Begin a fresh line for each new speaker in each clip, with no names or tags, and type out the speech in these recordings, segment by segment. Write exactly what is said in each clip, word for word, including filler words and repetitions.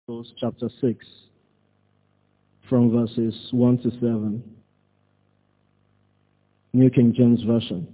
Chronicles chapter six, from verses one to seven. New King James Version.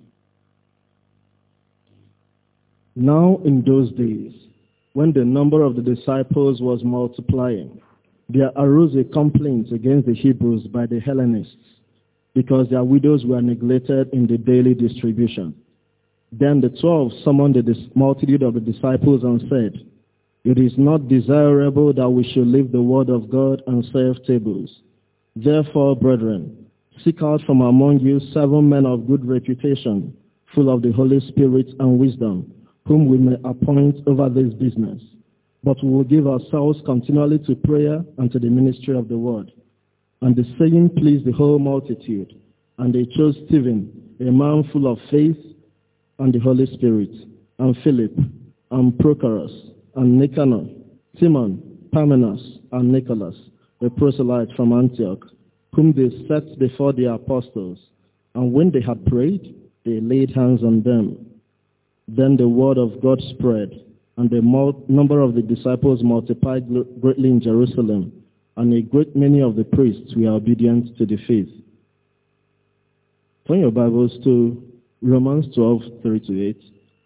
Now in those days, when the number of the disciples was multiplying, there arose a complaint against the Hebrews by the Hellenists, because their widows were neglected in the daily distribution. Then the twelve summoned the multitude of the disciples and said, "It is not desirable that we should leave the word of God and serve tables. Therefore, brethren, seek out from among you seven men of good reputation, full of the Holy Spirit and wisdom, whom we may appoint over this business. But we will give ourselves continually to prayer and to the ministry of the word." And the saying pleased the whole multitude. And they chose Stephen, a man full of faith and the Holy Spirit, and Philip, and Prochorus, and Nicanor, Timon, Parmenas, and Nicholas, a proselyte from Antioch, whom they set before the apostles. And when they had prayed, they laid hands on them. Then the word of God spread, and the number of the disciples multiplied greatly in Jerusalem, and a great many of the priests were obedient to the faith. Turn your Bibles to Romans twelve, three to eight.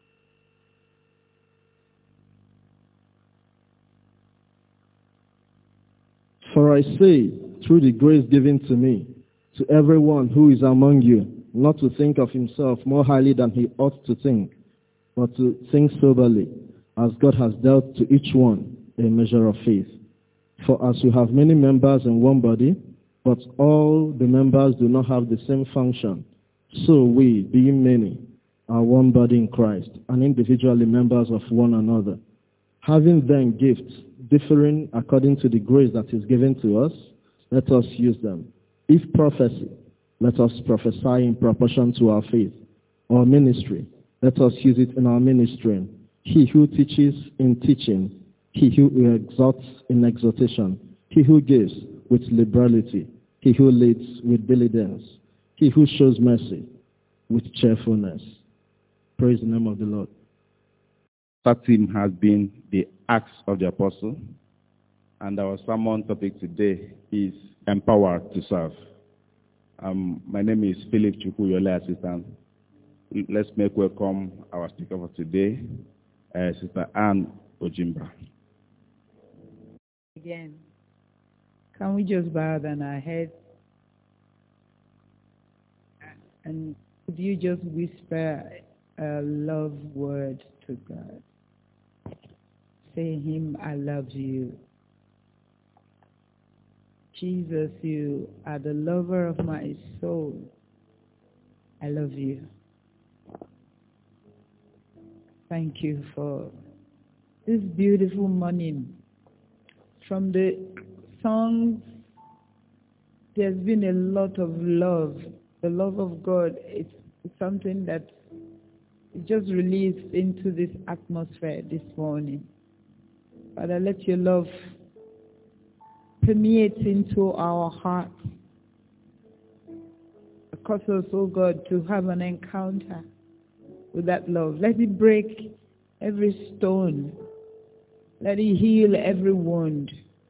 For I say, through the grace given to me, to everyone who is among you, not to think of himself more highly than he ought to think, but to think soberly, as God has dealt to each one a measure of faith. For as we have many members in one body, but all the members do not have the same function, so we, being many, are one body in Christ, and individually members of one another. Having then gifts differing according to the grace that is given to us, let us use them. If prophecy, let us prophesy in proportion to our faith. Or ministry, let us use it in our ministering. He who teaches in teaching, he who exhorts in exhortation, he who gives with liberality, he who leads with diligence, he who shows mercy with cheerfulness. Praise the name of the Lord.
That theme has been the Acts of the Apostle, and our sermon topic today is Empowered to Serve. Um, my name is Philip Chukuyole, assistant. Let's make welcome our speaker for today, uh, Sister Anne Ojimba.
Again, can we just bow down our heads? And could you just whisper a love word to God? Say him, I love you. Jesus, you are the lover of my soul. I love you. Thank you for this beautiful morning. From the songs, there's been a lot of love. The love of God, it's something that is just released into this atmosphere this morning. Father, let your love permeate into our hearts. Cause us, oh God, to have an encounter with that love. Let it break every stone. Let it heal every wound.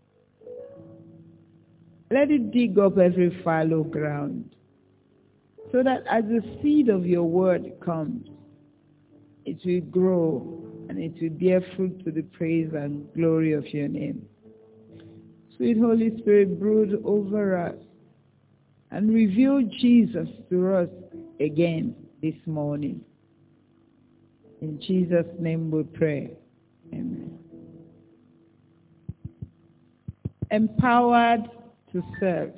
Let it dig up every fallow ground. So that as the seed of your word comes, it will grow and it will bear fruit to the praise and glory of your name. Sweet Holy Spirit, brood over us and reveal Jesus to us again this morning. In Jesus' name we pray. Amen. Empowered to serve.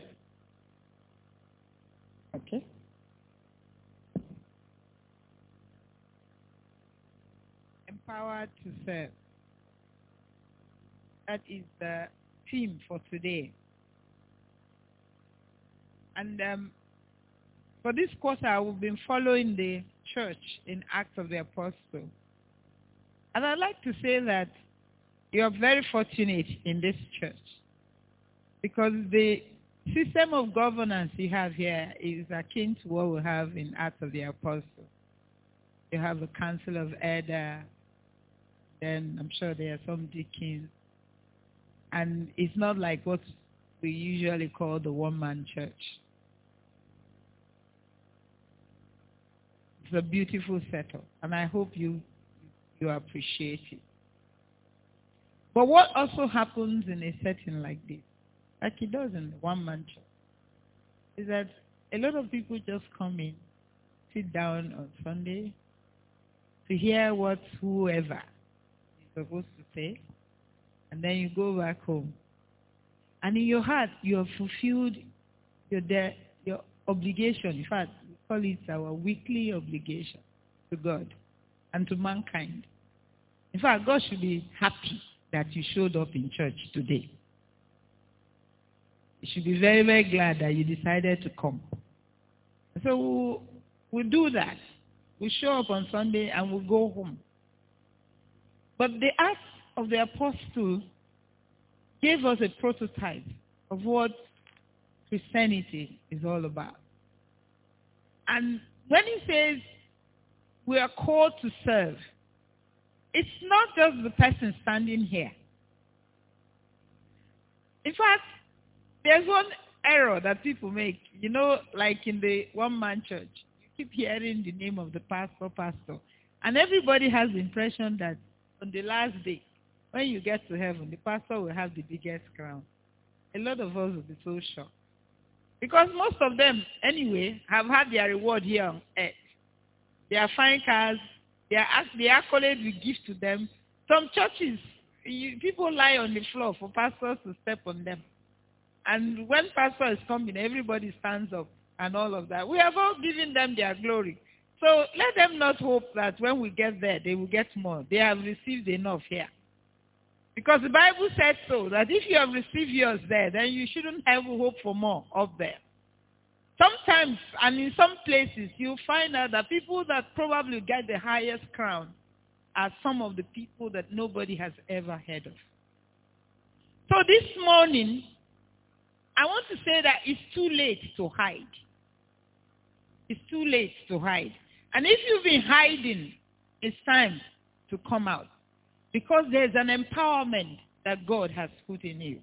Okay. Empowered to serve. That is the theme for today. And um, for this quarter, we've been following the church in Acts of the Apostle. And I'd like to say that you are very fortunate in this church, because the system of governance you have here is akin to what we have in Acts of the Apostle. You have a council of elder, then I'm sure there are some deacons. And it's not like what we usually call the one-man church. It's a beautiful setup, and I hope you you appreciate it. But what also happens in a setting like this, like it does in the one-man church, is that a lot of people just come in, sit down on Sunday to hear what whoever is supposed to say, and then you go back home. And in your heart, you have fulfilled your de- your obligation. In fact, we call it our weekly obligation to God and to mankind. In fact, God should be happy that you showed up in church today. You should be very, very glad that you decided to come. So we'll, we'll do that. We show up on Sunday and we'll go home. But the Acts of the Apostle gave us a prototype of what Christianity is all about. And when he says we are called to serve, it's not just the person standing here. In fact, there's one error that people make. You know, like in the one-man church, you keep hearing the name of the pastor, pastor. And everybody has the impression that on the last day, when you get to heaven, the pastor will have the biggest crown. A lot of us will be so shocked. Because most of them, anyway, have had their reward here on earth. Their fine cars, their, the accolade we give to them. Some churches, you, people lie on the floor for pastors to step on them. And when pastor is coming, everybody stands up and all of that. We have all given them their glory. So let them not hope that when we get there, they will get more. They have received enough here. Because the Bible said so, that if you have received yours there, then you shouldn't have hope for more up there. Sometimes, and in some places, you find out that people that probably get the highest crown are some of the people that nobody has ever heard of. So this morning, I want to say that it's too late to hide. It's too late to hide. And if you've been hiding, it's time to come out. Because there's an empowerment that God has put in you.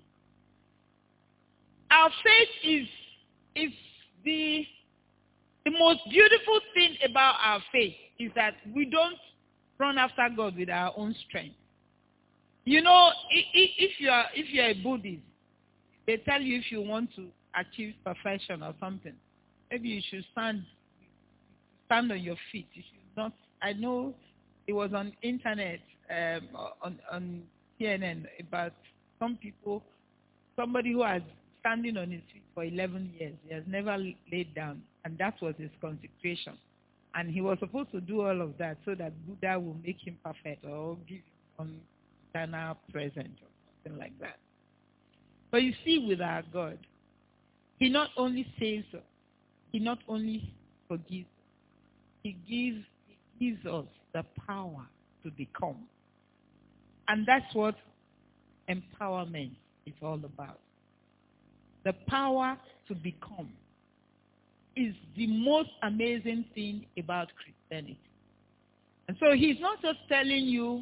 Our faith is, is the, the most beautiful thing about our faith is that we don't run after God with our own strength. You know, if you are, if you are a Buddhist, they tell you if you want to achieve perfection or something, maybe you should stand, stand on your feet. You should not. I know it was on internet, um, on on C N N about some people, somebody who has standing on his feet for eleven years. He has never laid down, and that was his consecration. And he was supposed to do all of that so that Buddha will make him perfect or give him some eternal present or something like that. But you see, with our God, he not only saves us, he not only forgives us, he gives, he gives us the power to become. And that's what empowerment is all about. The power to become is the most amazing thing about Christianity. And so he's not just telling you,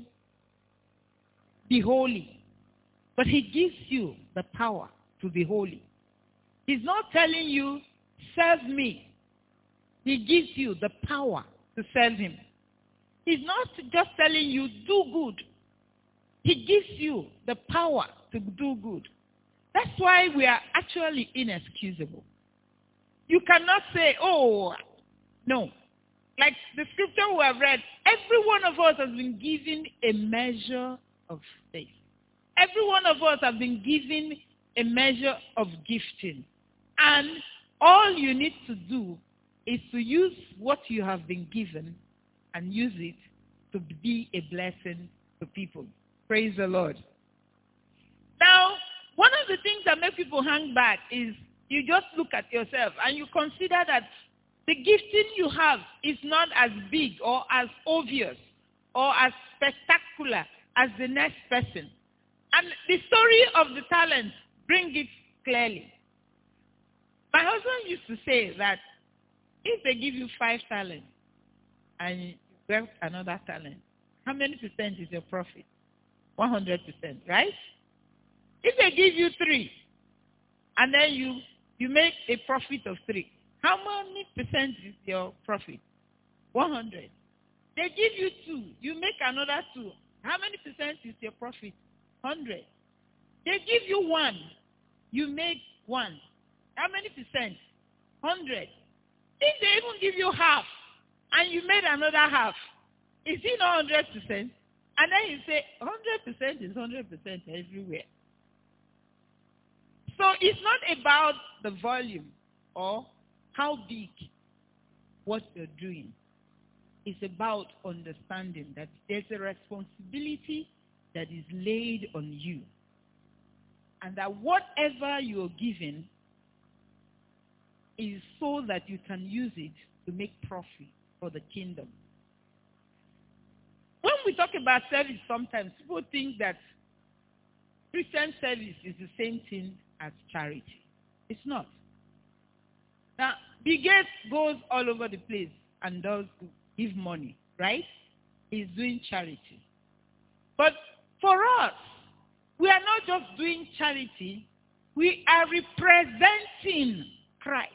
be holy, but he gives you the power to be holy. He's not telling you, serve me. He gives you the power to serve him. He's not just telling you, do good. He gives you the power to do good. That's why we are actually inexcusable. You cannot say, oh, no. Like the scripture we have read, every one of us has been given a measure of faith. Every one of us have been given a measure of gifting. And all you need to do is to use what you have been given and use it to be a blessing to people. Praise the Lord. Now, one of the things that make people hang back is you just look at yourself and you consider that the gifting you have is not as big or as obvious or as spectacular as the next person. And the story of the talents brings it clearly. My husband used to say that if they give you five talents and you get another talent, how many percent is your profit? one hundred percent, right? If they they give you three, and then you, you make a profit of three, how many percent is your profit? one hundred. They give you two, you make another two. How many percent is your profit? one hundred. They give you one, you make one. How many percent? one hundred. If they even give you half, and you made another half, is it not one hundred percent? And then you say, one hundred percent is one hundred percent everywhere. So it's not about the volume or how big what you're doing. It's about understanding that there's a responsibility that is laid on you. And that whatever you're given is so that you can use it to make profit for the kingdom. When we talk about service, sometimes people think that Christian service is the same thing as charity. It's not. Now, Bill Gates goes all over the place and does give money, right? He's doing charity. But for us, we are not just doing charity, we are representing Christ.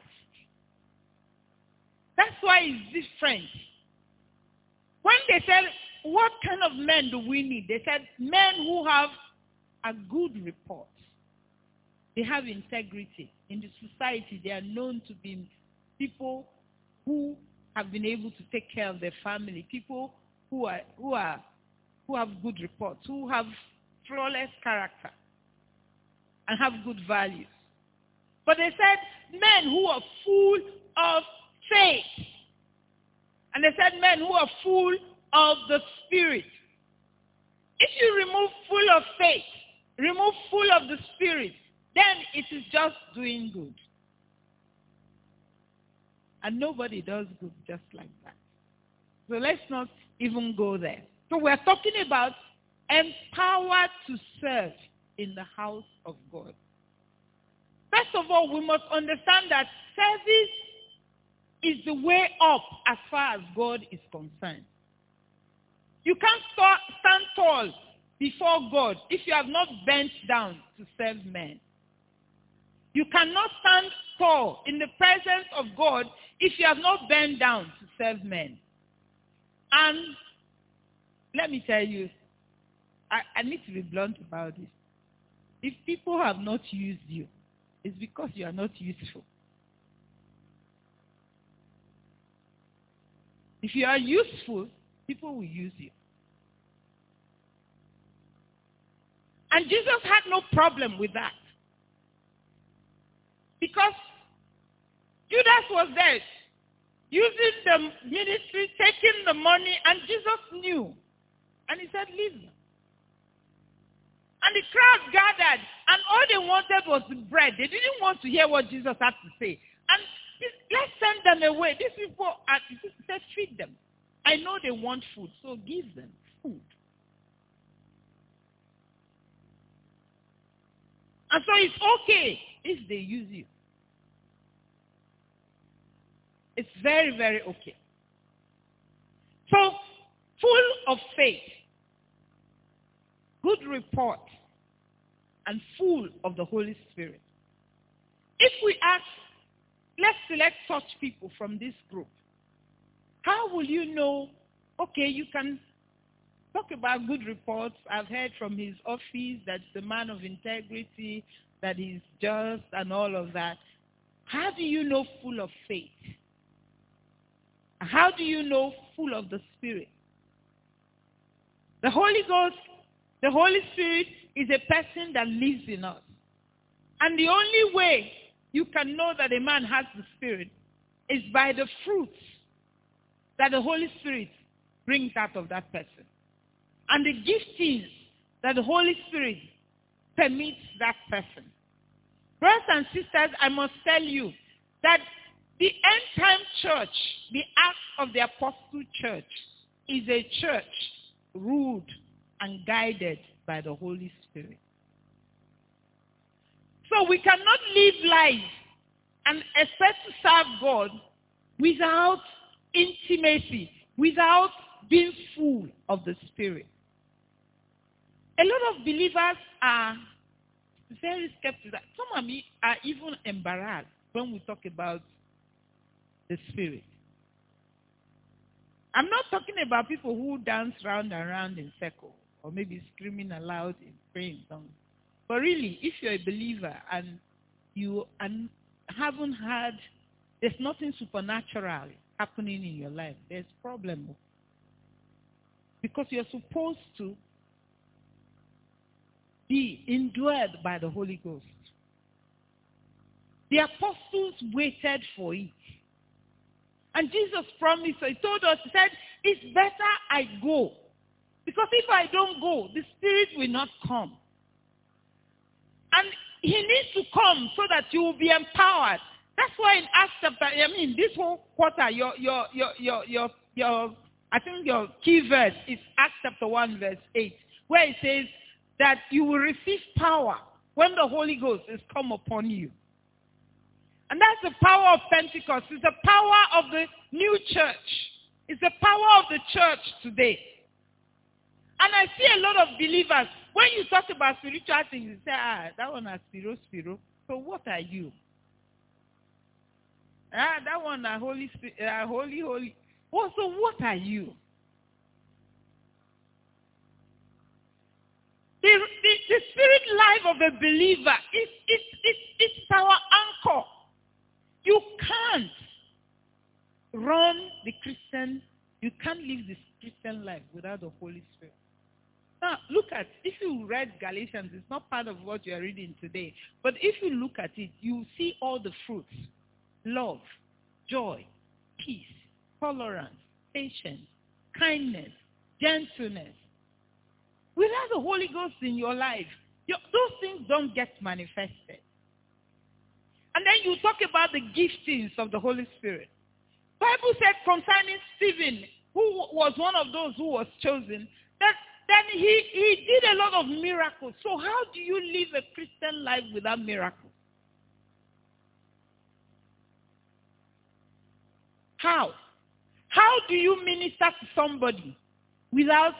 That's why it's different. When they said, what kind of men do we need? They said, men who have a good report. They have integrity. In the society, they are known to be people who have been able to take care of their family, people who are who are who have good reports, who have flawless character and have good values. But they said men who are full of faith. And they said men who are full of the Spirit. If you remove full of faith, remove full of the Spirit, then it is just doing good. And nobody does good just like that. So let's not even go there. So we're talking about empowered to serve in the house of God. First of all, we must understand that service is the way up as far as God is concerned. You can't stand tall before God if you have not bent down to serve men. You cannot stand tall in the presence of God if you have not bent down to serve men. And let me tell you, I, I need to be blunt about this. If people have not used you, it's because you are not useful. If you are useful, people will use you. And Jesus had no problem with that. Because Judas was there, using the ministry, taking the money, and Jesus knew. And he said, leave them. And the crowd gathered, and all they wanted was the bread. They didn't want to hear what Jesus had to say. And let's send them away. These people, are, he said, feed them. I know they want food, so give them food. And so it's okay if they use you. It's very, very okay. So, full of faith, good report, and full of the Holy Spirit. If we ask, let's select such people from this group, how will you know, okay, you can talk about good reports. I've heard from his office that the man of integrity, that he's just and all of that. How do you know full of faith? How do you know full of the Spirit? The Holy Ghost, the Holy Spirit is a person that lives in us. And the only way you can know that a man has the Spirit is by the fruits that the Holy Spirit brings out of that person. And the giftings that the Holy Spirit permits that person. Brothers and sisters, I must tell you that the end-time church, the Acts of the Apostle Church, is a church ruled and guided by the Holy Spirit. So we cannot live life and expect to serve God without intimacy, without being full of the Spirit. A lot of believers are very skeptical. Some of me are even embarrassed when we talk about the Spirit. I'm not talking about people who dance round and round in circles or maybe screaming aloud in praying songs. But really, if you're a believer and you and haven't had, there's nothing supernatural happening in your life, there's a problem. Because you're supposed to be indwelled by the Holy Ghost. The apostles waited for it. And Jesus promised, he told us, he said, it's better I go. Because if I don't go, the Spirit will not come. And he needs to come so that you will be empowered. That's why in Acts chapter, I mean, this whole quarter, your, your, your, your, your, your, I think your key verse is Acts chapter one, verse eight, where it says that you will receive power when the Holy Ghost is come upon you. And that's the power of Pentecost. It's the power of the new church. It's the power of the church today. And I see a lot of believers, when you talk about spiritual things, you say, ah, that one is spiro, spiro. So what are you? Ah, that one is holy, uh, holy, holy. Oh, so what are you? The, the, the spirit life of a believer is it's, it's, it's our anchor. You can't run the Christian, you can't live this Christian life without the Holy Spirit. Now, look at, if you read Galatians, it's not part of what you are reading today, but if you look at it, you see all the fruits. Love, joy, peace, tolerance, patience, kindness, gentleness. Without the Holy Ghost in your life, your, those things don't get manifested. And then you talk about the giftings of the Holy Spirit. Bible said concerning Stephen, who was one of those who was chosen, that then he, he did a lot of miracles. So how do you live a Christian life without miracles? How? How do you minister to somebody without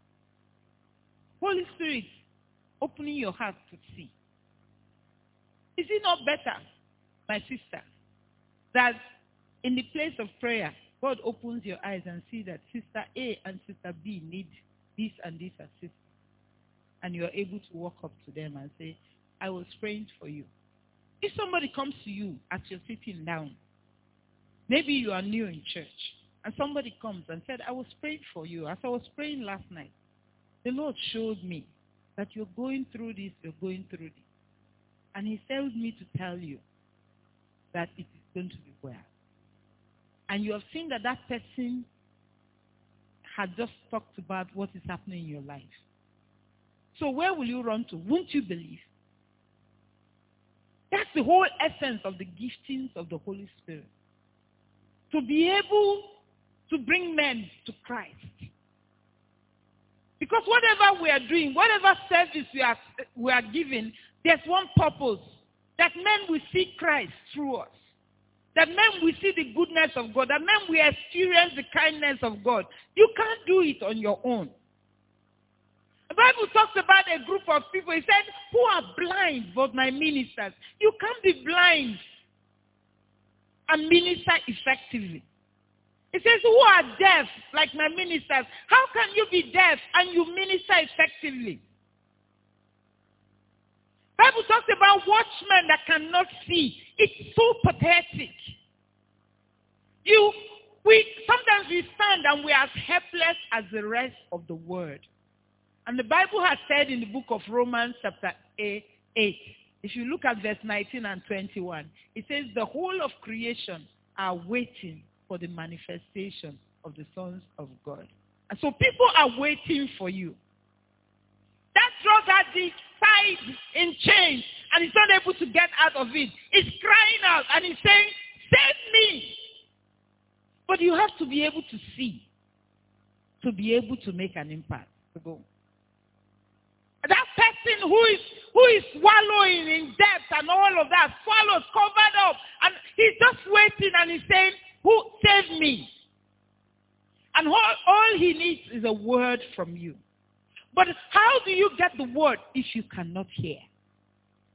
Holy Spirit opening your heart to see? Is it not better, my sister, that in the place of prayer, God opens your eyes and see that Sister A and Sister B need this and this assistance, and you are able to walk up to them and say, I was praying for you. If somebody comes to you as you're sitting down, maybe you are new in church, and somebody comes and said, I was praying for you. As I was praying last night, the Lord showed me that you're going through this, you're going through this. And he told me to tell you that it is going to be well. And you have seen that that person had just talked about what is happening in your life. So where will you run to? Won't you believe? That's the whole essence of the giftings of the Holy Spirit. To be able to bring men to Christ. Because whatever we are doing, whatever service we are, we are giving, there's one purpose. That men will see Christ through us. That men will see the goodness of God. That men will experience the kindness of God. You can't do it on your own. The Bible talks about a group of people. It said, who are blind but my ministers. You can't be blind and minister effectively. It says, who are deaf like my ministers. How can you be deaf and you minister effectively? The Bible talks about watchmen that cannot see. It's so pathetic. You, we sometimes we stand and we are as helpless as the rest of the world. And the Bible has said in the book of Romans chapter eight, if you look at verse nineteen and twenty-one, it says the whole of creation are waiting for the manifestation of the sons of God. And so people are waiting for you. That drug addict tied in chains and he's not able to get out of it. He's crying out and he's saying, save me. But you have to be able to see, to be able to make an impact. To go. That person who is who is wallowing in debt and all of that, swallows, covered up, and he's just waiting and he's saying, who save me? And all, all he needs is a word from you. But how do you get the word if you cannot hear?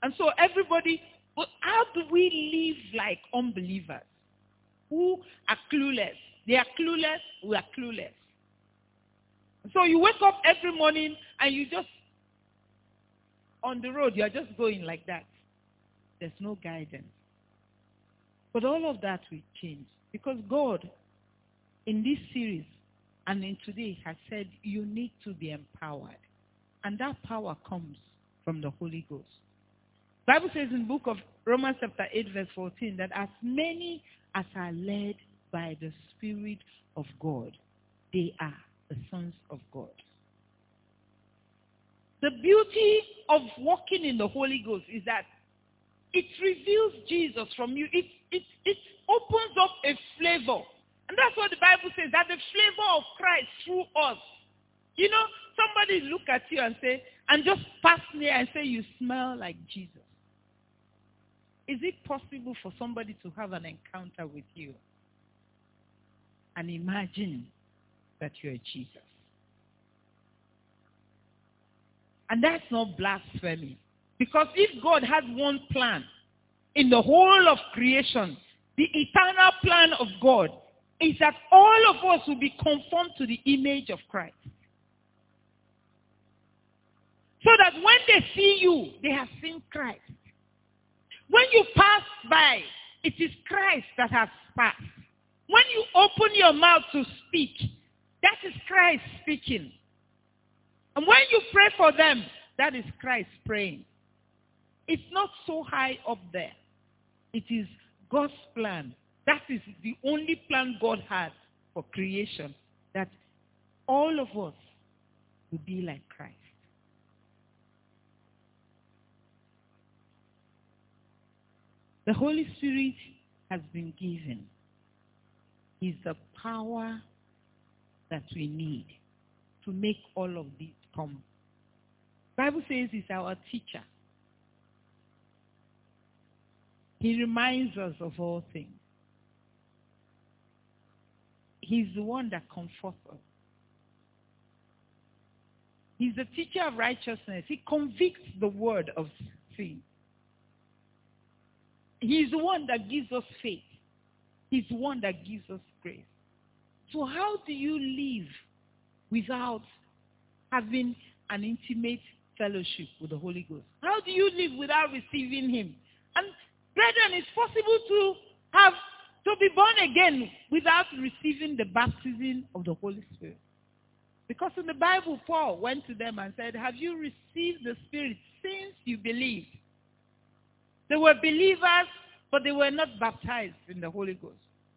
And so everybody, but how do we live like unbelievers who are clueless? They are clueless, we are clueless. So you wake up every morning and you just, on the road, you are just going like that. There's no guidance. But all of that will change because God, in this series and in today, has said you need to be empowered. And that power comes from the Holy Ghost. The Bible says in the book of Romans chapter eight verse fourteen that as many as are led by the Spirit of God, they are the sons of God. The beauty of walking in the Holy Ghost is that it reveals Jesus from you. It, it, it opens up a flavor. And that's what the Bible says, that the flavor of Christ through us. You know, somebody look at you and say, and just pass near and say, you smell like Jesus. Is it possible for somebody to have an encounter with you and imagine that you're Jesus? And that's not blasphemy. Because if God had one plan in the whole of creation, the eternal plan of God is that all of us will be conformed to the image of Christ. So that when they see you, they have seen Christ. When you pass by, it is Christ that has passed. When you open your mouth to speak, that is Christ speaking. And when you pray for them, that is Christ praying. It's not so high up there. It is God's plan. That is the only plan God had for creation, that all of us will be like Christ. The Holy Spirit has been given. He's the power that we need to make all of this come. The Bible says he's our teacher. He reminds us of all things. He's the one that comforts us. He's the teacher of righteousness. He convicts the word of sin. He's the one that gives us faith. He's the one that gives us grace. So how do you live without having an intimate fellowship with the Holy Ghost? How do you live without receiving him? And brethren, it's possible to have to be born again without receiving the baptism of the Holy Spirit. Because in the Bible, Paul went to them and said, have you received the Spirit since you believed? They were believers, but they were not baptized in the Holy Ghost.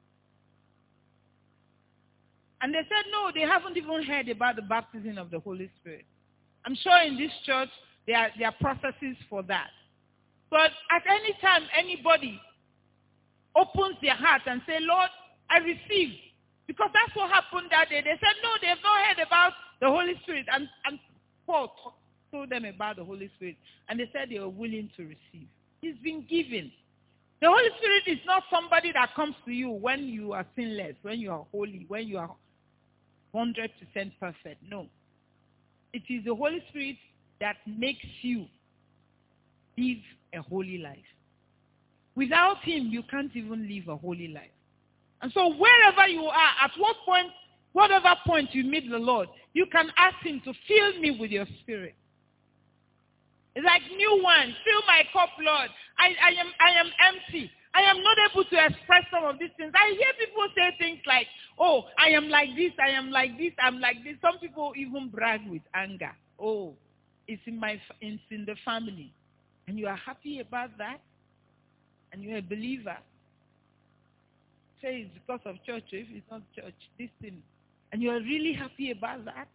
And they said, no, they haven't even heard about the baptism of the Holy Spirit. I'm sure in this church, there are, there are processes for that. But at any time, anybody opens their heart and say, Lord, I receive. Because that's what happened that day. They said, no, they've not heard about the Holy Spirit. And, and Paul told them about the Holy Spirit. And they said they were willing to receive. He's been given. The Holy Spirit is not somebody that comes to you when you are sinless, when you are holy, when you are one hundred percent perfect. No. It is the Holy Spirit that makes you live a holy life. Without him, you can't even live a holy life. And so wherever you are, at what point, whatever point you meet the Lord, you can ask him to fill me with your spirit. It's like new wine. Fill my cup, Lord. I, I am I am empty. I am not able to express some of these things. I hear people say things like, oh, I am like this, I am like this, I'm like this. Some people even brag with anger. Oh, it's in my it's in the family. And you are happy about that? And you're a believer. Say it's because of church, or if it's not church, this thing. And you're really happy about that?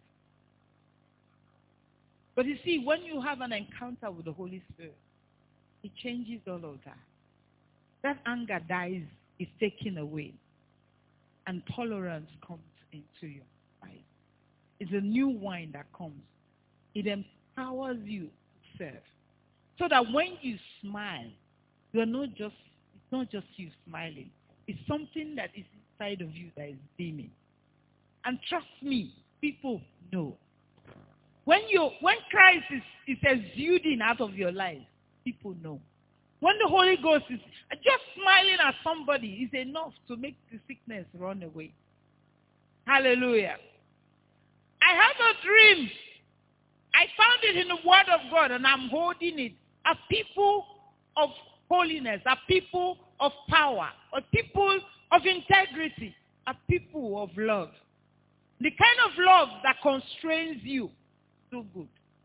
But you see, when you have an encounter with the Holy Spirit, it changes all of that. That anger dies, is taken away. And tolerance comes into your life. It's a new wine that comes. It empowers you to serve. So that when you smile, you're not just, it's not just you smiling. It's something that is inside of you that is beaming. And trust me, people know. When you, when Christ is, is exuding out of your life, people know. When the Holy Ghost is just smiling at somebody is enough to make the sickness run away. Hallelujah. I have a dream. I found it in the Word of God and I'm holding it. A people of holiness, a people of power, a people of integrity, a people of love. The kind of love that constrains you. So good.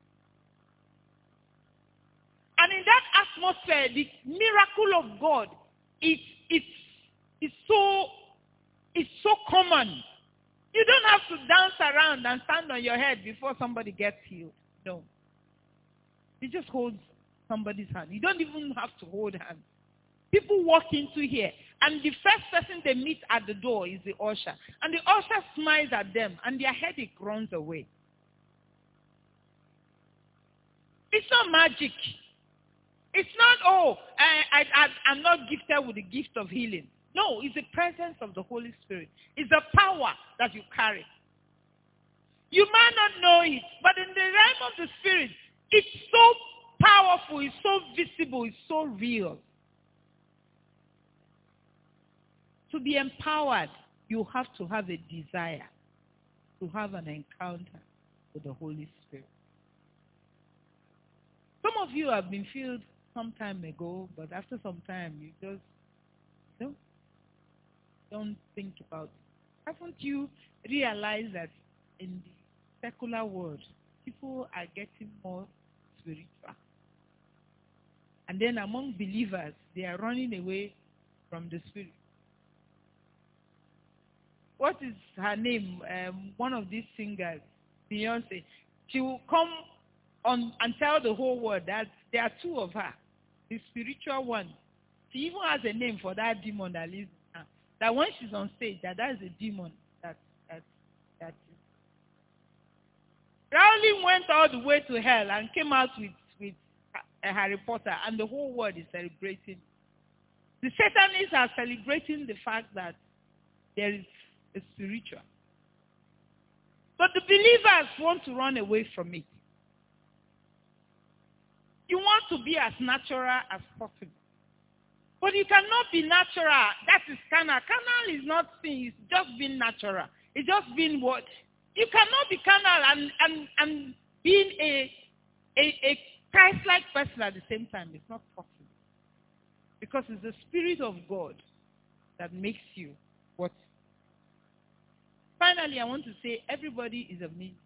And in that atmosphere, the miracle of God is it's it's so it's so common. You don't have to dance around and stand on your head before somebody gets healed. No. You just hold somebody's hand. You don't even have to hold hands. People walk into here, and the first person they meet at the door is the usher. And the usher smiles at them, and their headache runs away. It's not magic. It's not, oh, I, I, I, I'm not gifted with the gift of healing. No, it's the presence of the Holy Spirit. It's the power that you carry. You might not know it, but in the realm of the Spirit, it's so powerful, it's so visible, it's so real. To be empowered, you have to have a desire to have an encounter with the Holy Spirit. Some of you have been filled some time ago, but after some time, you just don't, don't think about it. Haven't you realized that in the secular world, people are getting more spiritual? And then among believers, they are running away from the Spirit. What is her name? Um, one of these singers, Beyonce. She will come on and tell the whole world that there are two of her. The spiritual one. She even has a name for that demon that lives in her. That when she's on stage, that that is a demon. That that that is. Rowling went all the way to hell and came out with with a Harry Potter, and the whole world is celebrating. The Satanists are celebrating the fact that there is a spiritual. But the believers want to run away from it. You want to be as natural as possible. But you cannot be natural. That is carnal. Carnal is not sin. It's just being natural. It's just being what? You cannot be carnal and, and, and being a, a, a Christ-like person at the same time. It's not possible. Because it's the Spirit of God that makes you what? Finally, I want to say everybody is a minister.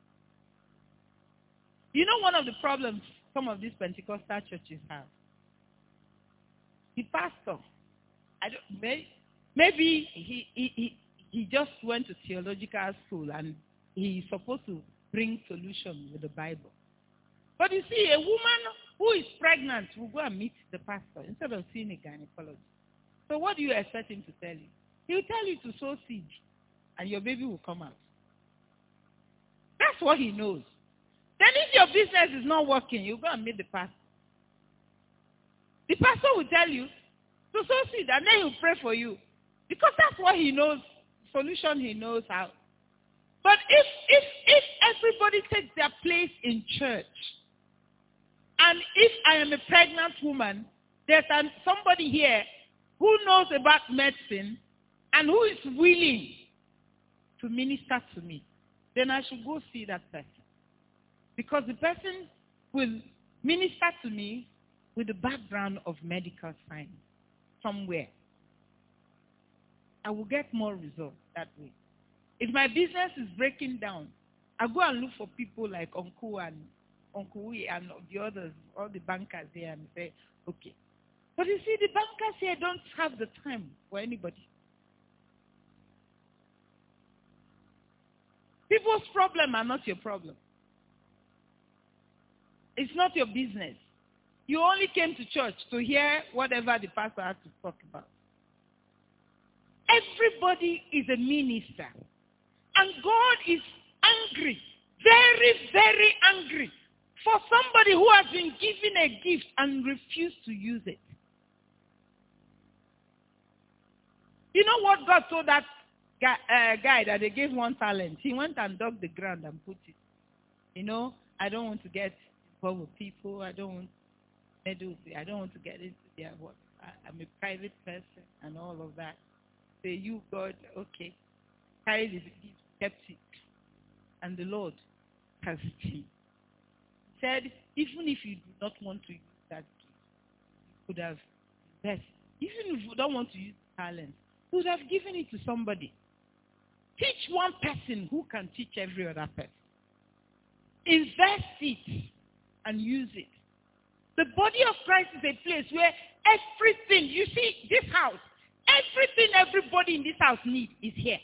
You know one of the problems some of these Pentecostal churches have? The pastor, I don't, may, maybe he, he, he, he just went to theological school and he's supposed to bring solution with the Bible. But you see, a woman who is pregnant will go and meet the pastor instead of seeing a gynecologist. So what do you expect him to tell you? He will tell you to sow seed and your baby will come out. That's what he knows. Then if your business is not working, you go and meet the pastor. The pastor will tell you to sow seed and then he will pray for you. Because that's what he knows, solution he knows how. But if, if, if everybody takes their place in church, and if I am a pregnant woman, there's an, somebody here who knows about medicine and who is willing to minister to me, then I should go see that person. Because the person will minister to me with the background of medical science somewhere. I will get more results that way. If my business is breaking down, I go and look for people like Uncle and Uncle Wee and the others, all the bankers here, and say, okay. But you see, the bankers here don't have the time for anybody. People's problems are not your problem. It's not your business. You only came to church to hear whatever the pastor has to talk about. Everybody is a minister. And God is angry, very, very angry, for somebody who has been given a gift and refused to use it. You know what God told that guy, uh, guy that they gave one talent? He went and dug the ground and put it. You know, I don't want to get involved with people. I don't want. meddle. I don't want to get into their work. I, I'm a private person and all of that. Say, you, God, okay. Carry the gift, kept it. And the Lord has him. Said, even if you do not want to use that gift, you could have invested. Even if you don't want to use talent, you would have given it to somebody. Teach one person who can teach every other person. Invest it and use it. The body of Christ is a place where everything, you see, this house, everything everybody in this house needs is here.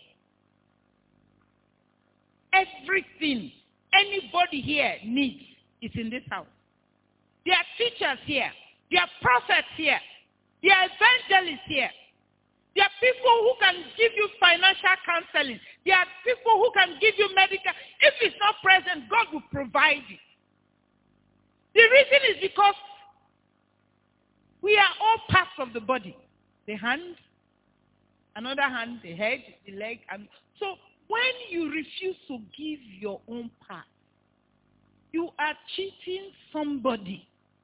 Everything anybody here needs is in this house. There are teachers here. There are prophets here. There are evangelists here. There are people who can give you financial counseling. There are people who can give you medical. If it's not present, God will provide it. The reason is because we are all parts of the body. The hand, another hand, the head, the leg. And so when you refuse to give your own part, you are cheating somebody.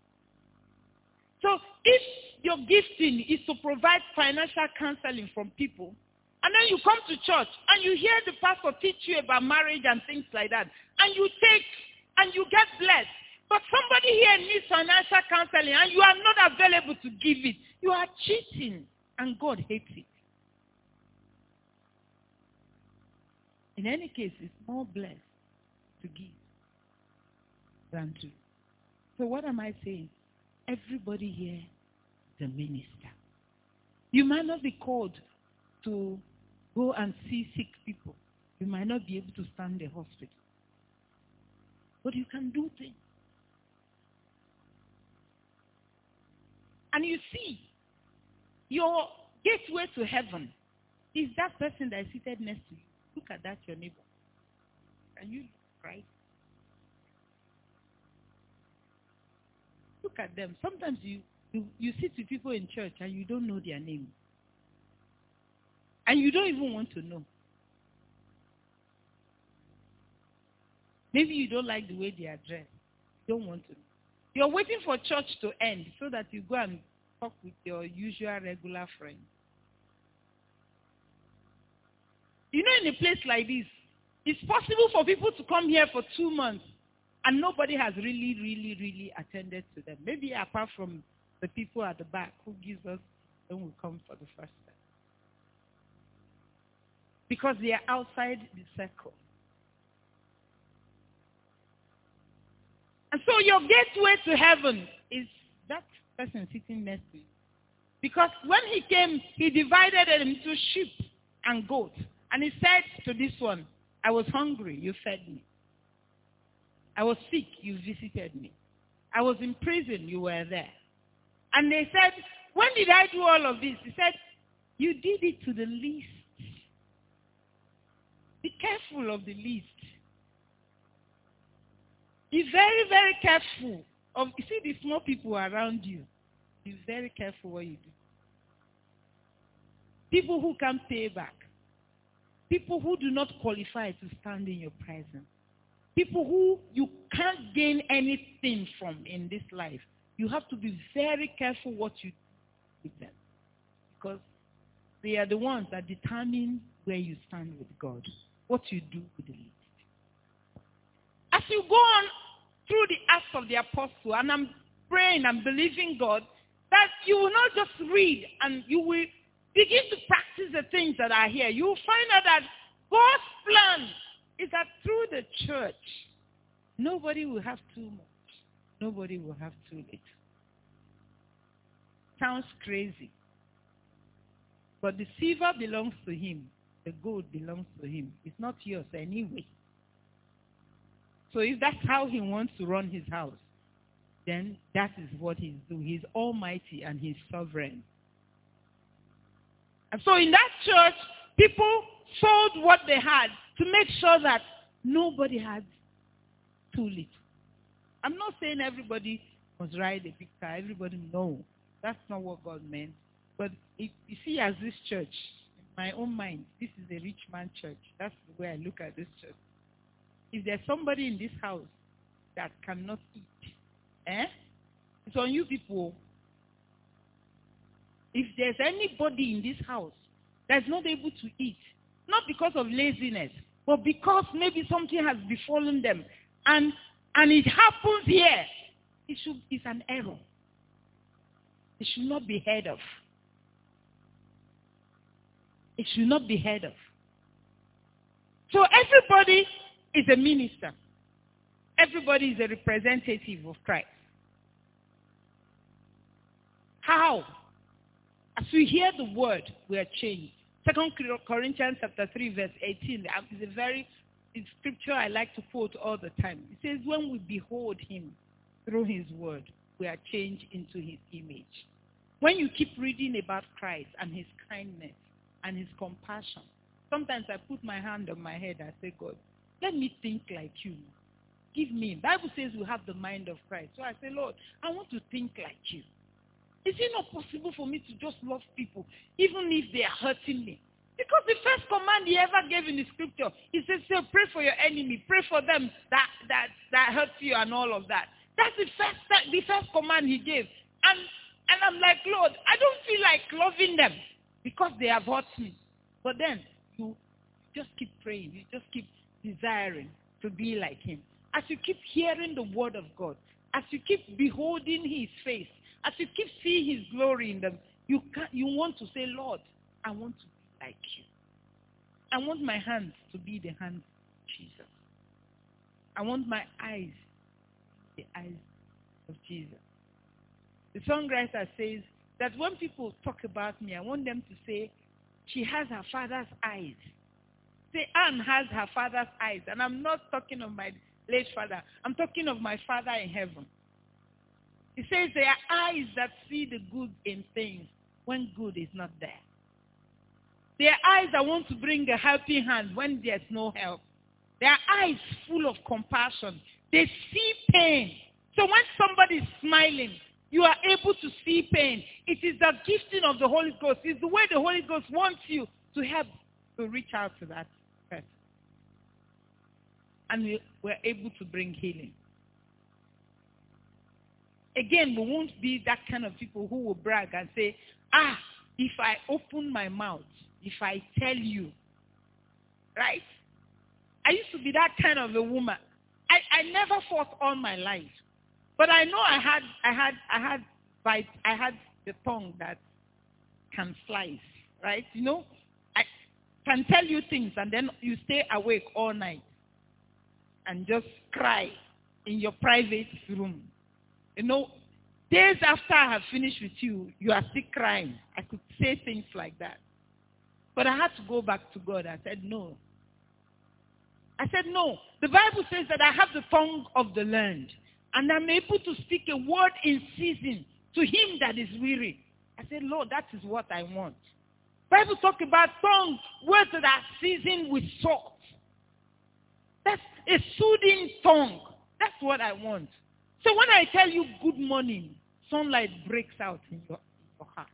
So if your gifting is to provide financial counseling from people, and then you come to church and you hear the pastor teach you about marriage and things like that, and you take and you get blessed, but somebody here needs financial counseling and you are not available to give it, you are cheating and God hates it. In any case, it's more blessed to give than to. So what am I saying? Everybody here is a minister. You might not be called to go and see sick people. You might not be able to stand in the hospital. But you can do things. And you see, your gateway to heaven is that person that is seated next to you. Look at that, your neighbor. Can you cry? Look at them. Sometimes you, you, you sit with people in church and you don't know their name. And you don't even want to know. Maybe you don't like the way they are dressed. You don't want to know. You're waiting for church to end so that you go and talk with your usual regular friend. You know, in a place like this, it's possible for people to come here for two months and nobody has really, really, really attended to them. Maybe apart from the people at the back who gives us when we come for the first time. Because they are outside the circle. And so your gateway to heaven is that person sitting next to you. Because when he came, he divided it into sheep and goats. And he said to this one, I was hungry, you fed me. I was sick, you visited me. I was in prison, you were there. And they said, when did I do all of this? He said, you did it to the least. Be careful of the least. Be very, very careful of, you see the small people around you. Be very careful what you do. People who can't pay back. People who do not qualify to stand in your presence. People who you can't gain anything from in this life. You have to be very careful what you do with them. Because they are the ones that determine where you stand with God. What you do with the least. As you go on through the Acts of the Apostle, and I'm praying and believing God, that you will not just read and you will begin to practice the things that are here. You will find out that God's plan is that through the church, nobody will have too much. Nobody will have too little. Sounds crazy. But the silver belongs to him. The gold belongs to him. It's not yours anyway. So if that's how he wants to run his house, then that is what he's doing. He's almighty and he's sovereign. And so in that church, people sold what they had to make sure that nobody had too little. I'm not saying everybody must ride a big car. Everybody, no. That's not what God meant. But if you see, as this church, in my own mind, this is a rich man church. That's the way I look at this church. If there's somebody in this house that cannot eat, eh? If It's on you people. If there's anybody in this house that's not able to eat, not because of laziness, but because maybe something has befallen them, and and it happens here, it should it's an error. It should not be heard of. It should not be heard of. So everybody is a minister. Everybody is a representative of Christ. How? As we hear the word, we are changed. Second Corinthians chapter three, verse eighteen is a very it's scripture I like to quote all the time. It says, when we behold him through his word, we are changed into his image. When you keep reading about Christ and his kindness and his compassion, sometimes I put my hand on my head and say, God, let me think like you. Give me. The Bible says we have the mind of Christ. So I say, Lord, I want to think like you. Is it not possible for me to just love people, even if they are hurting me? Because the first command he ever gave in the scripture, he says, say, pray for your enemy, pray for them that, that, that hurt you and all of that. That's the first, the first command he gave. And, and I'm like, Lord, I don't feel like loving them because they have hurt me. But then you just keep praying. You just keep desiring to be like him. As you keep hearing the word of God, as you keep beholding his face, as you keep seeing his glory in them, you can, you want to say, Lord, I want to be like you. I want my hands to be the hands of Jesus. I want my eyes to be the eyes of Jesus. The songwriter says that when people talk about me, I want them to say, she has her father's eyes. Say, Anne has her father's eyes. And I'm not talking of my late father. I'm talking of my Father in heaven. He says there are eyes that see the good in things when good is not there. There are eyes that want to bring a helping hand when there's no help. There are eyes full of compassion. They see pain. So when somebody is smiling, you are able to see pain. It is the gifting of the Holy Ghost. It's the way the Holy Ghost wants you to help to reach out to that person. And we were able to bring healing. Again, we won't be that kind of people who will brag and say, ah, if I open my mouth, if I tell you, right? I used to be that kind of a woman. I, I never fought all my life. But I know I had I had I had bite I had the tongue that can slice, right? You know? I can tell you things and then you stay awake all night and just cry in your private room. You know, days after I have finished with you, you are still crying. I could say things like that. But I had to go back to God. I said, no. I said, no. The Bible says that I have the tongue of the learned. And I'm able to speak a word in season to him that is weary. I said, Lord, that is what I want. Bible talk about tongue, words that are seasoned with salt. That's a soothing tongue. That's what I want. So when I tell you good morning, sunlight breaks out in your, in your heart.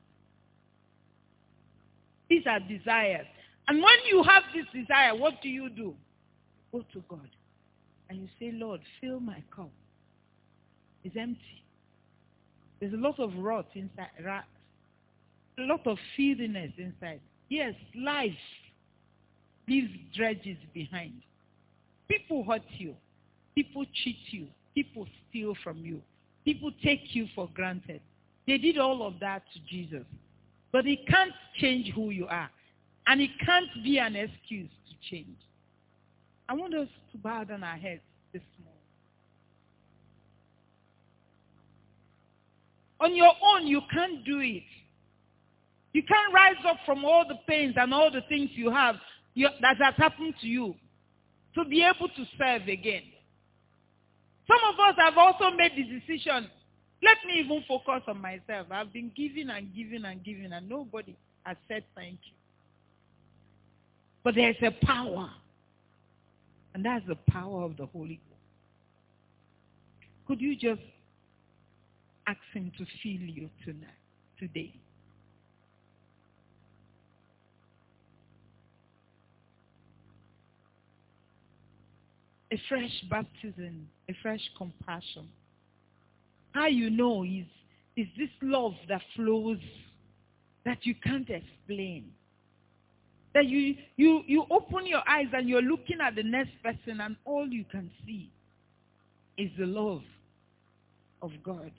These are desires. And when you have this desire, what do you do? Go to God. And you say, Lord, fill my cup. It's empty. There's a lot of rot inside. A lot of filthiness inside. Yes, life leaves dredges behind. People hurt you. People cheat you. People steal from you. People take you for granted. They did all of that to Jesus. But it can't change who you are. And it can't be an excuse to change. I want us to bow down our heads this morning. On your own, you can't do it. You can't rise up from all the pains and all the things you have you, that has happened to you to be able to serve again. Some of us have also made the decision, let me even focus on myself. I've been giving and giving and giving and nobody has said thank you. But there's a power. And that's the power of the Holy Ghost. Could you just ask him to fill you tonight, today? A fresh baptism, a fresh compassion, How you know is, is this love that flows that you can't explain. That you, you, you open your eyes and you're looking at the next person and all you can see is the love of God.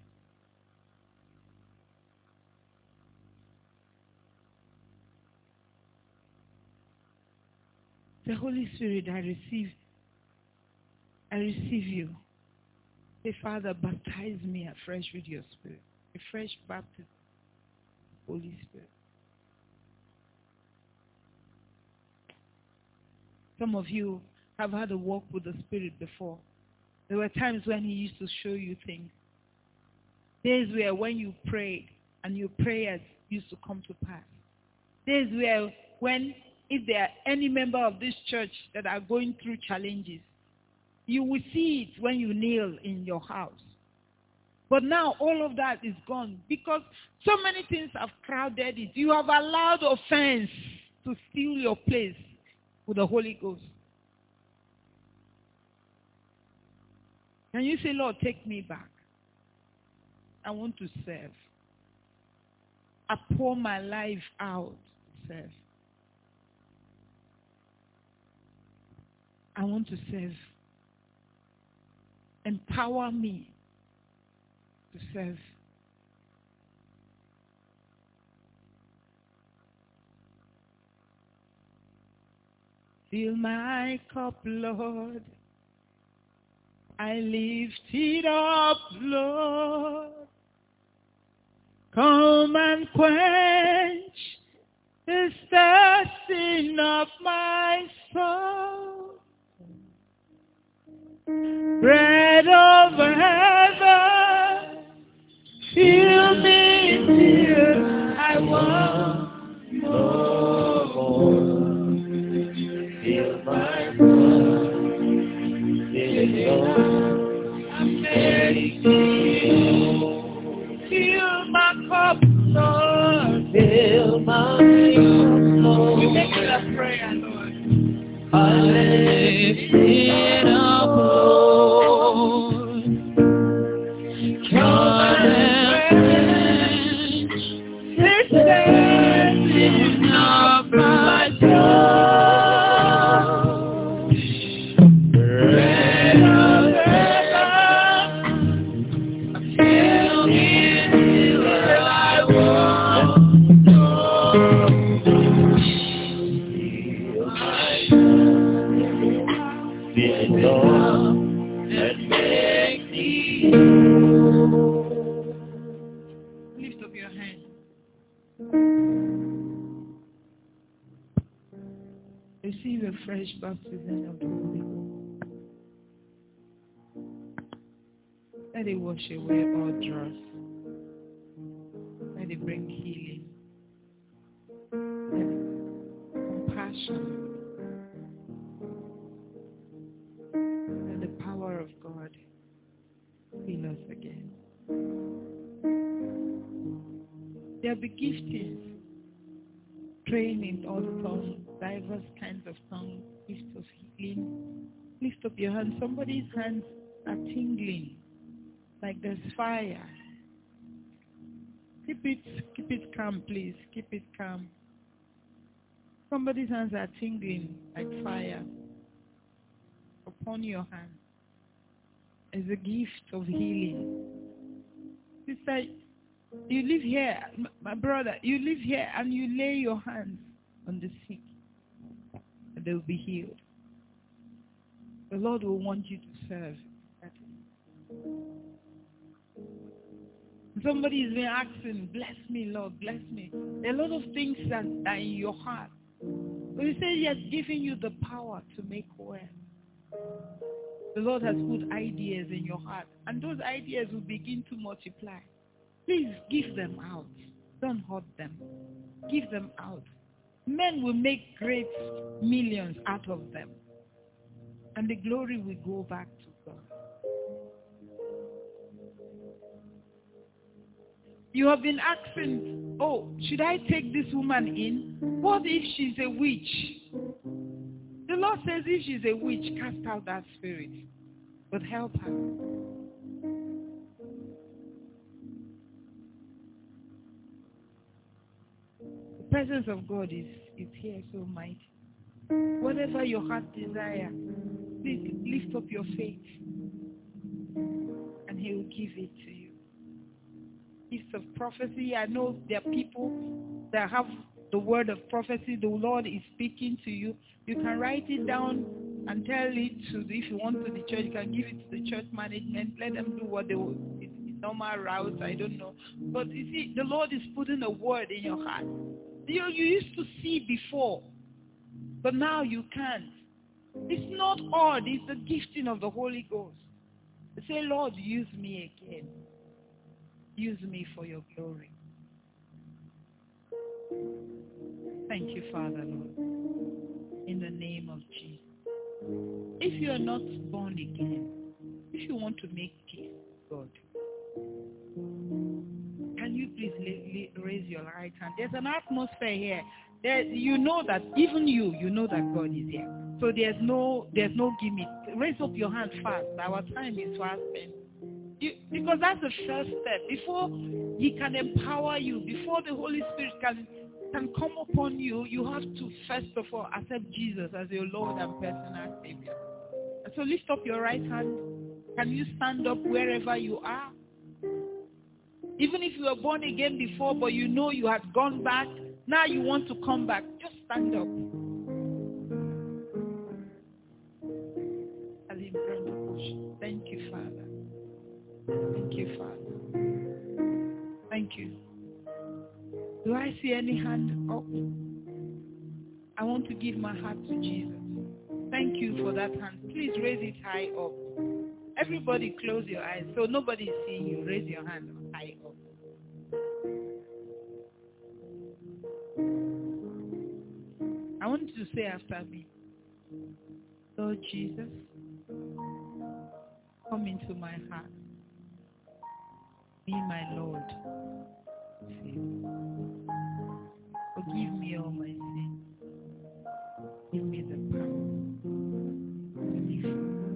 The Holy Spirit, I receive, I receive you. Say, Father, baptize me afresh with your Spirit. A fresh baptism, Holy Spirit. Some of you have had a walk with the Spirit before. There were times when He used to show you things. Days where when you prayed and your prayers used to come to pass. Days where when, if there are any member of this church that are going through challenges, you will see it when you kneel in your house. But now all of that is gone because so many things have crowded it. You have allowed offense to steal your place with the Holy Ghost. Can you say, Lord, take me back? I want to serve. I pour my life out to serve. I want to serve. Empower me to serve. Fill my cup, Lord. I lift it up, Lord. Come and quench the thirsting of my soul. Bread of heaven, fill me till I want more. Fill my cup, fill it up, I'm begging you. Fill my cup, Lord. Fill my cup, Lord. We make it a prayer, Lord. I lift it up, Lord. Come and quench the thirsting of my soul. Bread of heaven, fill me till I want more. Fill up and make me whole. Lift up your hand. Receive a fresh baptism of the Holy Ghost. Let it wash away all dross. Let it bring healing. Let it compassion. Let the power of God fill us again. There will be giftings. Praying in all tongues, diverse kinds of tongues, gifts of healing. Lift up your hands. Somebody's hands are tingling, like there's fire. Keep it, keep it calm, please. Keep it calm. Somebody's hands are tingling like fire upon your hands. It's a gift of healing. Sister, you live here, my brother, you live here and you lay your hands on the sick and they will be healed. The Lord will want you to serve. Somebody has been asking, bless me, Lord, bless me. There are a lot of things that are in your heart. But He says He has given you the power to make well. The Lord has put ideas in your heart, and those ideas will begin to multiply. Please give them out. Don't hoard them. Give them out. Men will make great millions out of them. And the glory will go back to God. You have been asking, oh, should I take this woman in? What if she's a witch? The Lord says if she's a witch, cast out that spirit. But help her. presence of God is, is here so mighty. Whatever your heart desire, please lift up your faith and He will give it to you. Gifts of prophecy. I know there are people that have the word of prophecy. The Lord is speaking to you. You can write it down and tell it to, if you want, to the church. You can give it to the church management. Let them do what they will. It's normal routes. I don't know. But you see, the Lord is putting a word in your heart. You, you used to see before, but now you can't. It's not odd. It's the gifting of the Holy Ghost. Say, Lord, use me again. Use me for your glory. Thank you, Father, Lord, in the name of Jesus. If you are not born again, if you want to make peace with God, can you please raise your right hand? There's an atmosphere here. There, you know that, even you, you know that God is here. So there's no, there's no gimmick. Raise up your hand fast. Our time is fast spent. You, because that's the first step. Before He can empower you, before the Holy Spirit can, can come upon you, you have to first of all accept Jesus as your Lord and personal Savior. So lift up your right hand. Can you stand up wherever you are? Even if you were born again before, but you know you had gone back, now you want to come back, just stand up. Thank you, Father. Thank you, Father. Thank you. Do I see any hand up? I want to give my heart to Jesus. Thank you for that hand. Please raise it high up. Everybody close your eyes so nobody is seeing you. Raise your hand high up. I want you to say after me, Lord Jesus, come into my heart. Be my Lord. Forgive me all my sins. Give me the power to live.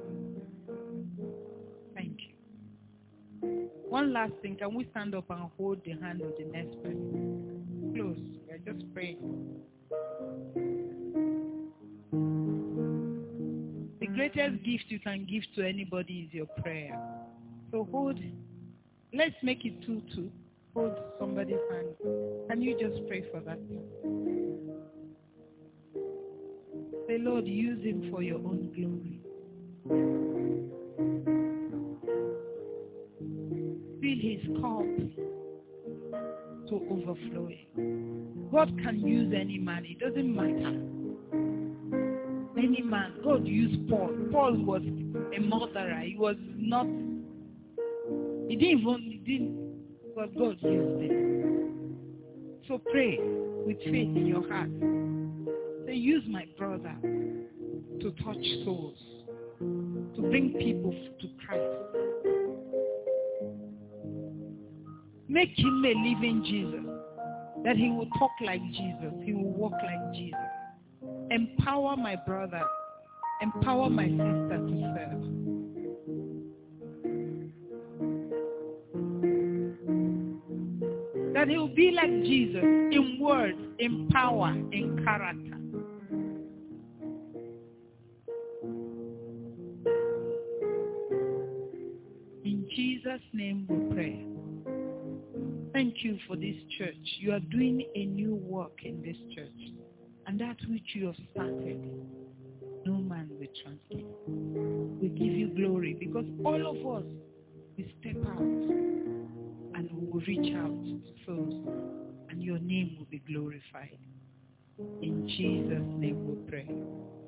Thank you. One last thing. Can we stand up and hold the hand of the next person? Close. We're just praying. The greatest gift you can give to anybody is your prayer. So hold. Let's make it two-two. Hold somebody's hand. Can you just pray for that? Say, Lord, use him for your own glory. Fill his cup to overflowing. God can use any man. It doesn't matter. Any man. God used Paul. Paul was a murderer. He was not. He didn't even. He didn't. But God used him. So pray with faith in your heart. Say, use my brother to touch souls, to bring people to Christ. Make him a living Jesus, that he will talk like Jesus, he will walk like Jesus. Empower my brother, empower my sister to serve. That he will be like Jesus in words, in power, in character. In Jesus' name we pray. Thank you for this church. You are doing a new work in this church. And that which you have started, no man will transmit. We give you glory because all of us will step out and we will reach out to souls and your name will be glorified. In Jesus' name we pray.